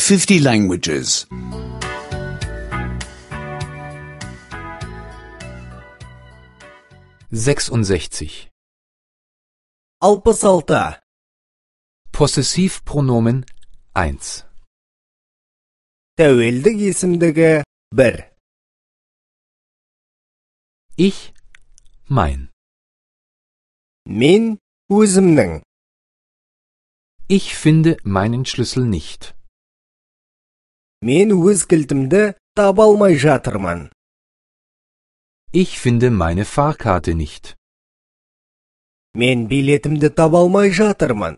50 languages. 66. 66. Possessivpronomen 1. Тәуелдік есімдігі 1. Ich, mein. Мен өзімнің. Ich finde meinen Schlüssel nicht. Мен өз кілтімді таба алмай жатырмын. Ich finde meine Fahrkarte nicht. Мен билетімді таба алмай жатырмын.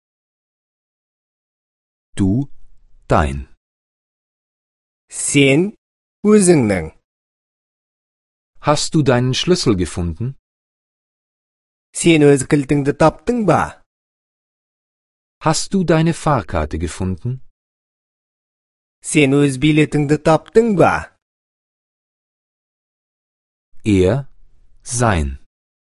Du, dein. Сен өзіңнің. Hast du deinen Schlüssel gefunden? Сен өз кілтіңді таптың ба? Hast du deine Fahrkarte gefunden? Сен өз билетіңді таптың ба? Er, sein.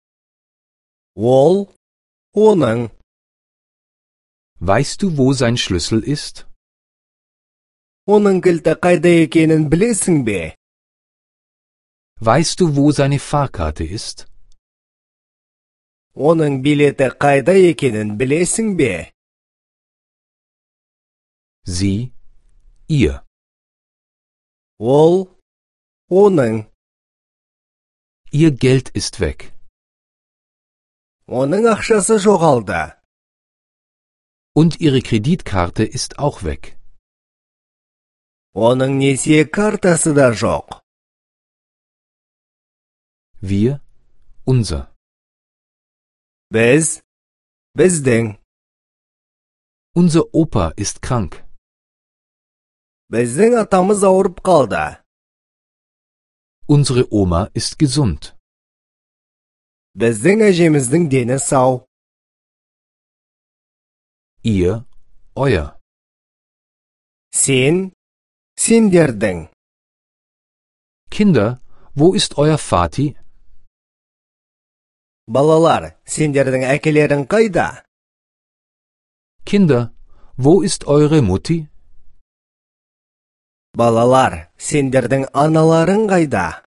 Ол, оның. Weißt du, wo sein Schlüssel ist? Оның кілті қайда екенін білесің бе? Weißt du, wo seine Fahrkarte ist? Оның билеті қайда екенін білесің бе? Sie, ihr. Ол, оның. Ihr Geld ist weg. Оның ақшасы жоғалды. Und ihre Kreditkarte ist auch weg. Оның несие картасы да жоқ. Wir, unser. Біз, біздің. Unser Opa ist krank. Біздің атамыз ауырып қалды. Unsere Oma ist gesund. Біздің әжеміздің дені сау. Ihr, euer. Сен, сендердің. Kinder, wo ist euer Vati? Балалар, сендердің әкелерің қайда? Kinder, wo ist eure Mutti? Балалар, сендердің аналарың қайда?